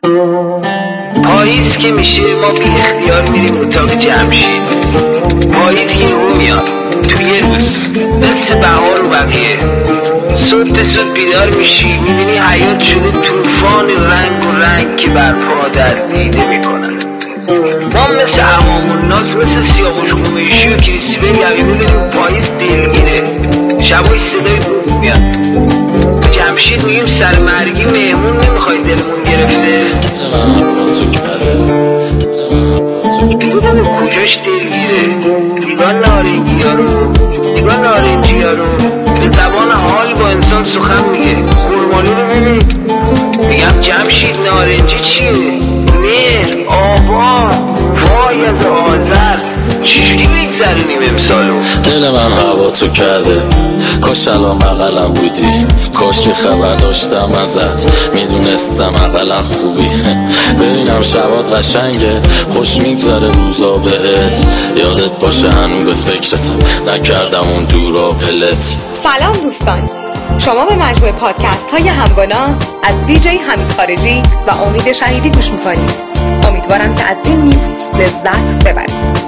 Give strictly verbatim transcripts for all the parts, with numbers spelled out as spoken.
پاییز که میشه ما بی اختیار میریم اتاق جمشید. پاییز که یهو میاد تو یه روز مثل بهار و بقیه. صبح به صبح بیدار میشی میبینی حیات شده طوفان رنگ و رنگ که برپا در دیده میکنن. ما مثل عوام الناس مثل سیاوش قمیشی و کریسیبه میبینیم میبینیم پاییز دلگیره. شبای صدای بوم میاد جمشید میگیم سرمرگی مهمون نمیخوای دلمون گرفته. دیگه کجاش دلگیره. نگاه نارنجی ها رو نگاه نارنجی ها رو به زبان حال با انسان سخن میگه. خورمالو رو ببین میگم جمشید نارنجی چیه؟ مهر آبا وای از آذر چجوری بگذرونیم امسالو. دل من هوا تو کرده کاش الان بغلم بودی. کاش خبر داشتم ازت میدونستم اقلا خوبی. ببینم شبات قشنگه خوش میگذره روزا بهت. یادت باشه هنو به فکرتم نکردم اون دورا ولت. سلام دوستان، شما به مجموعه پادکست های همگانا از دی جی حمید خارجی و امید شهیدی گوش میکنید. امیدوارم که از این میکس لذت ببرید.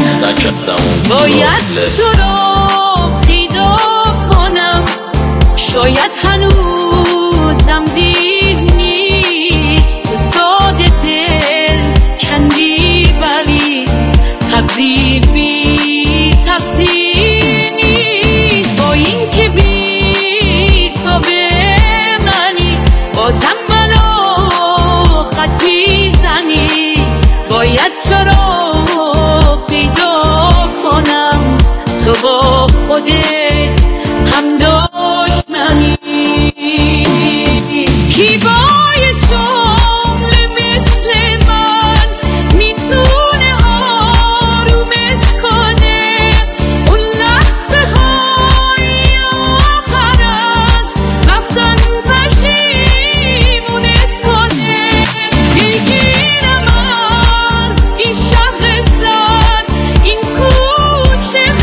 باید تو رو پیدا کنم، شاید هنوزم دیر نیست. تو ساده دل کندی ولی تقدیر بی تفسیر نیست. با این که بی تو بمانی بازم منو خط میزنی. باید تو رو تو با خودت هم دشمنی. کی با یه جمله مثل من میتونه آرومت کنه؟ اون لحظه های آخر از رفتن پشیمونت کنه. میگیرم از این شهر سر این کوچه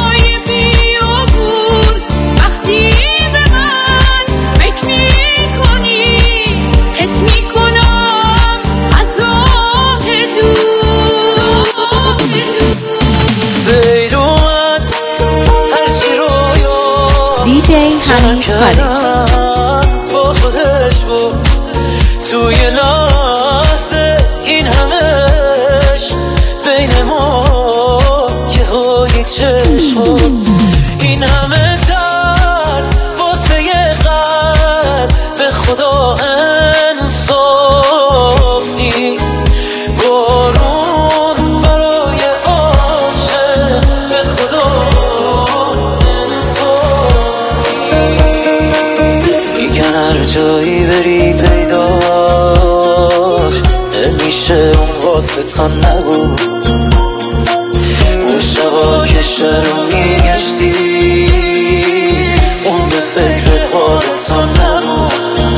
دی جی حمید خارجی با خودش بود توی لحظه این همش بین ما یه هایی چشم بود. این همه درد واسه یه قلب به خدا انصاف نیست. بارون برای عاشق به خدا هر جایی بری پیداش نمیشه اون واسه تا نبود. اون شبا که شروع میگشتی اون به فکر حالتا نبود.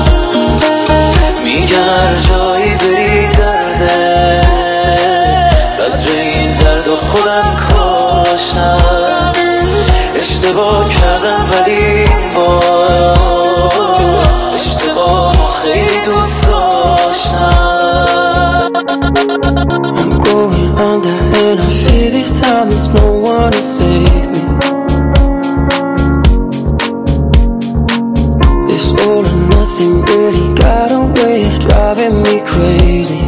میگن هر جایی بری درده بذر این درد و خودم کاشتم. اشتباه کردم ولی این بار خیلی دوست داشتم. I'm going under and I feel this time there's no one to save me. This all or nothing really got a way of driving me crazy.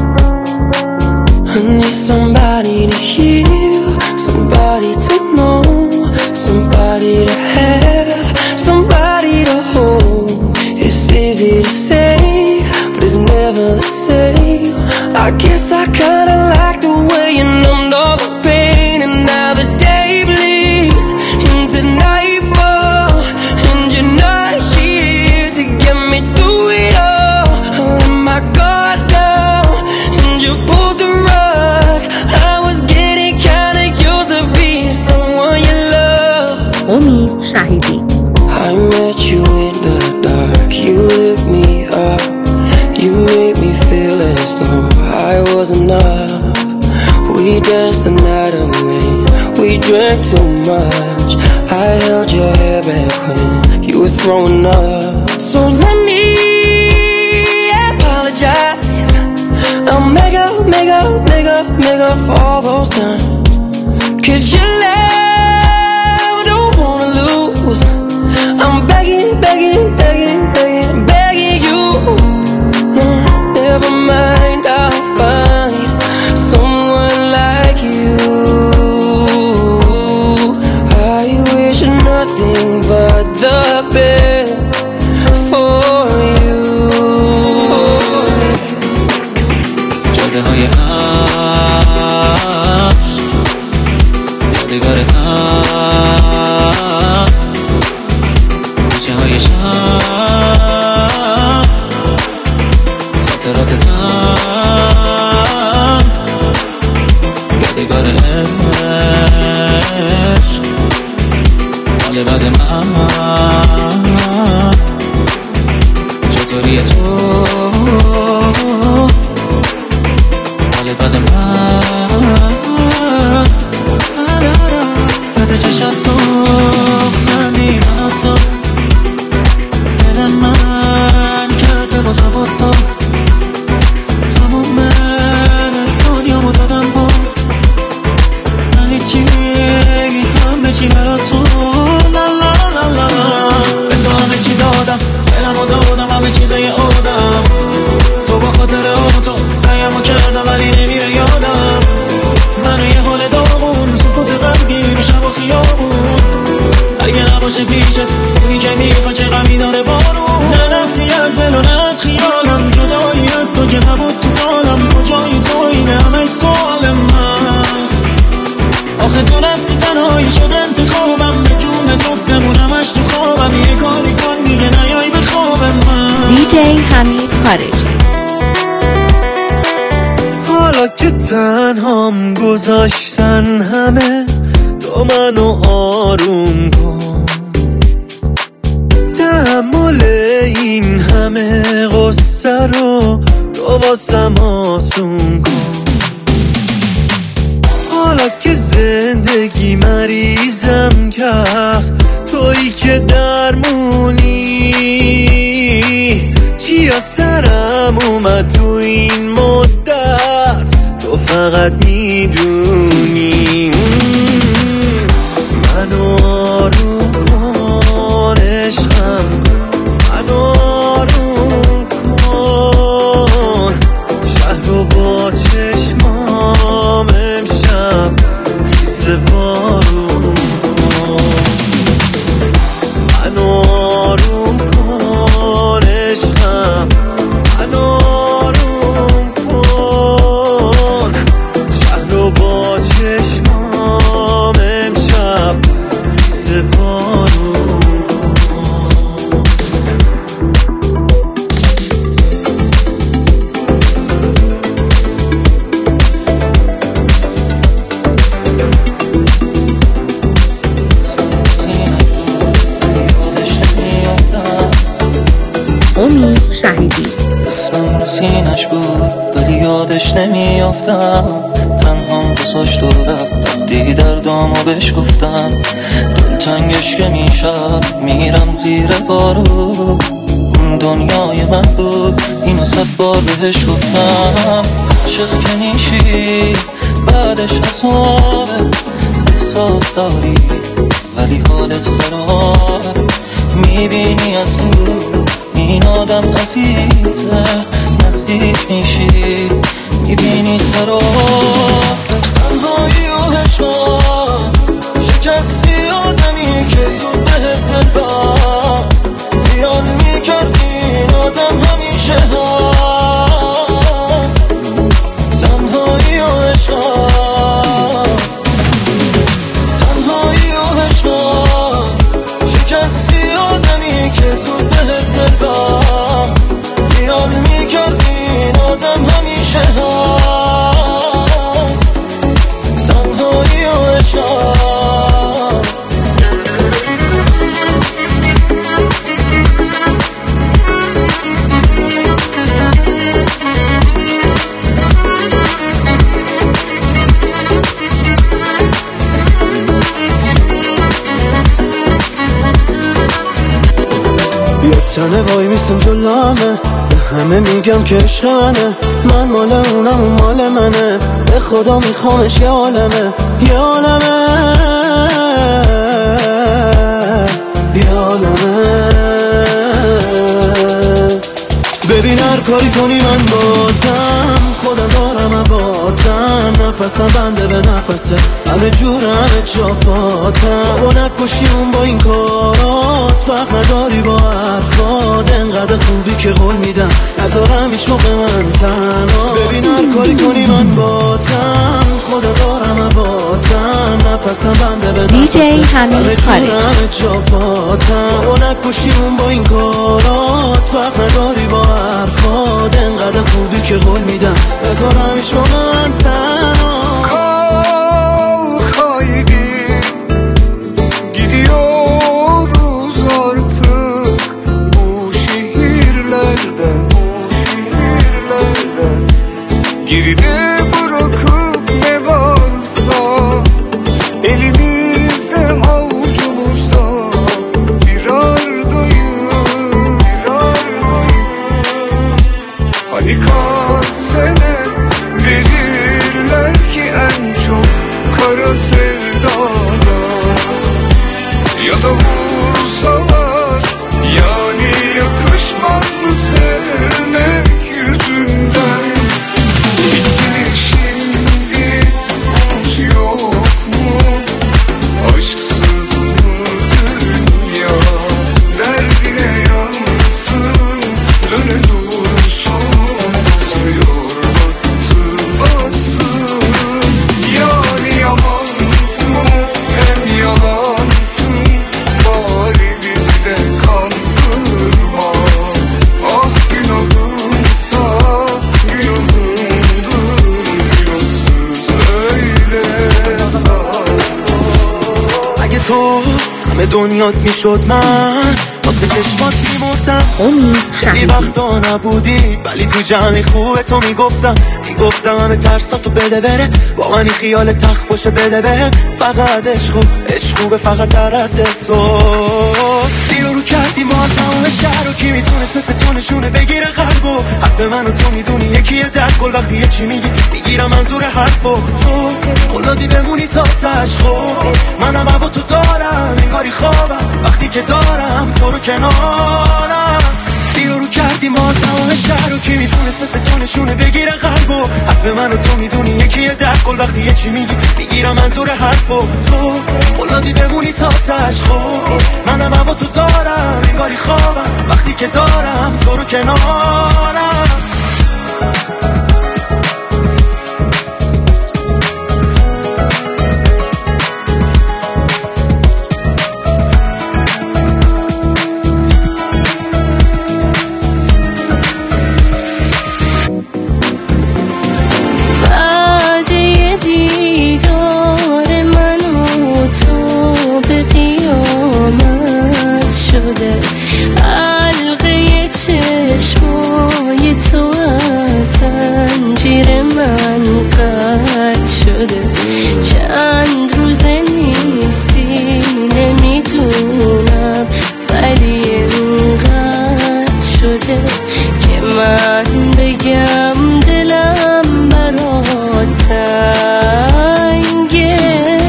I need somebody to heal, somebody to know, somebody to have, somebody to hold. It's easy to say, but it's never the same. I guess I kinda like the way you numbed all the pain. And now the day bleeds into nightfall, and you're not here to get me through it all. I let my guard down, and you pulled the rug. I was getting kinda used to being someone you love. امید شهیدی. I met you in the dark, you lit me up. You made me feel as though I was enough. We danced the night away, we drank too much. I held your hair back when you were throwing up. So let me apologize make up, make up, make up for all those times. Cause your love don't wanna lose. I'm begging, begging, begging, begging, begging you. No, never mind, I'll find someone like you. I wish nothing but the best for you. جاده های عشق یادگارتم، کوچه های شب خاطراتتم، یادگار عشق حال بعد من. چطوری تو حال بعد من؟ بعد چشم تو خندی من تو دل من کرده با زباد تو تموم دنیامو دادم بود. من هیچی همه چی برا تو، لا لا لا لا به تو همه چی دادم، دلمو دادم همه چیزای آدم. تو با خاطر تو سعیمو کردم ولی نمیره یادم. منو یه حال داغون سکوت غمگین و شب و خیابون. اگه نباشه پیشت اونی که میخوا چه غمی داره بارون. نرفتی از دل و نه از خیالم، جدایی از تو که نبود تو دالم. کجایی تو اینه همش سوال من. آخه تو رفتی تنهایی شد انتخابم. به جون جفتمون همش تو خوابم. یه کاری کن دیگه نیای به خواب من. دیجی حمید خارجی. حالا که تنهام گذاشتن همه، تو منو آروم کن. تحمل این همه غصه رو تو واسم آسون کن. حالا که زندگی مریضم کرد، تویی که درمونی. چی از سرم اومد تو این مدت، تو فقط میدونی. منو آروم کن عشقم، منو آروم کن. شهر رو با چشمام امشب حس بارون کن. منو آروم کن عشقم، منو آروم کن. شهر رو با چشمام امشب حس بارون کن. امید شهیدی. اسمم رو سینش بود ولی یادش نمیافتم. تنهام گذاشت و رفت وقتی دردامو بهش گفتم. دلتنگش که میشب میرم زیر بارو. اون دنیای من بود اینو صد بار بهش گفتم. عاشق که میشی بعدش عذابه. احساس داری ولی حالت خرابه. میبینی از دور این آدم عزیزه، نزدیک میشی میبینی سراب. تنهایی و حشاز شکستی آدمی که زود بهت دل باز. خیال میکردی این آدم همیشه هم. تنهایی و حشاز، تنهایی و حشاز شکستی آدمی که زود بهت دل باز. خیال میکردی این آدم همیشه هست. تنهایی و حشاز. یه تنه وای میسم جلامه، به همه میگم که عشق منه، من مال اونم اون مال منه، به خدا میخوامش یه عالمه یه عالمه یه عالمه. ببین هر کاری کنی من باتم، خودم دارم باتم، نفسم بنده به نفست، همه جور همه جاپاتم. بابا نکشی اون با این کارات، فرق نداری با حرفات، انقدر خوبی که قول میدم نذارم هیچ موقع من تنها. ببین هر کاری کنی من باتم، خودم دارم باتم، نفسم بنده به نفست، همه جور همه جاپاتم. بابا نکشی اون با این کارات، فرق نداری با حرفات، انقدر خوبی که قول میدم نذارم هیچ موقع من تنها. Haydi gidiyoruz artık bu şehirlerden, geride bırakıp ne varsa elimizde avucumuzda firardayız. Hani kaç sene verirler ki en çok kara sevdada, ya da vursalar yani yakışmaz mı sevmek yüzünden. Bitti mi şimdi umut yok mu, aşksız mı dünya, derdine yansın döne dursun, batıyor battı batsın. Yani yamansın hem yalansın, bari bizi de kandırma. Ah günahımsa günahımdır, günahsız öyle sansın. اگه تو همه دنیات میشد من واسه چشمات میمردم. خیلی وقتا نبودی ولی تو جمعی خوبه تو میگفتم میگفتم همه ترساتو بده بره، با منی خیال تخت باشه بده بهم، فقط عشقو عشقو به فقط در رد تو. زیر رو کردی ما تمام شهر رو، کی میتونست مثل تو نشونه بگیره قلبو. حرف منو تو میدونی یکیه در کل، وقتی یه چی میگی میگیرم منظور حرفو. تو قلادی بمونی تا تشخو، منم هوا تو دارم انگاری خوابم وقتی که دارم تو رو کنارم. زیر رو کردی ما تمام شهر رو، کی میتونست مثل تو نشونه بگیره قلبو. حرف منو تو میدونی یکیه در کل، وقتی یه چی میگی میگیرم منظور حرفو. تو قلادی بمونی تا تشخو، منم هوا تو دارم انگاری خوابم وقتی که دارم تو رو کنارم. چند روزه نیستی نمیدونم، ولی انقدر شده که من بگم دلم برات تنگه.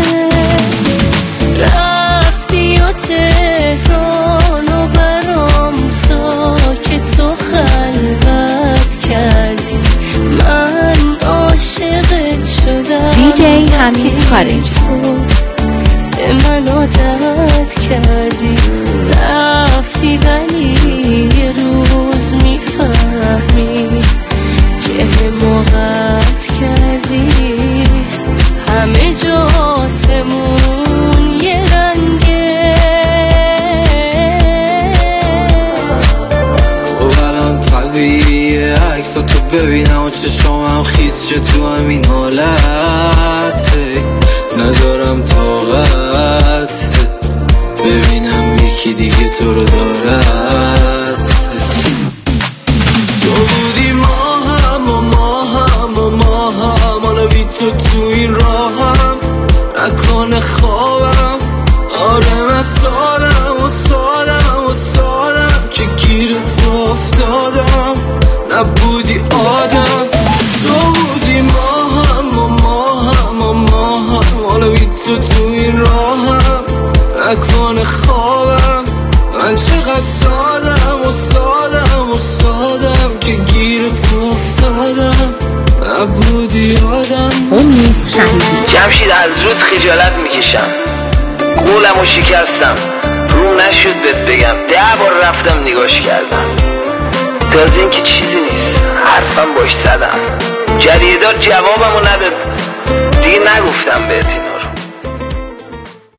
رفتی و تهران و برام ساکت و خلوت کردی، من عاشقت شدم. دیجی حمید خارجی به من عادت کردی، رفتی ولی یه روز میفهمی که حماقت کردی. همه جا آسمون یه رنگه. خب الان طبیعیه عکسا تو ببینم و چشامم خیز چه تو همین حالت، ندارم طاقت ببینم یکی دیگه تو رو دارد. تو بودی ما هم و ما هم و ما هم، حالا بی تو تو این راهم نکنه خوابم. آره من سادم و سادم و سادم که گیر تو افتادم. نبودی آدم. امید شهیدی. جمشید از رود خجالت میکشم، قولمو شکستم، روم نشد بهت بگم، ده بار رفتم نگاش کردم، تازه این که چیزی نیست، حرفم باش زدم، جریدار جوابمو نداد، دیگه نگفتم بهت اینو.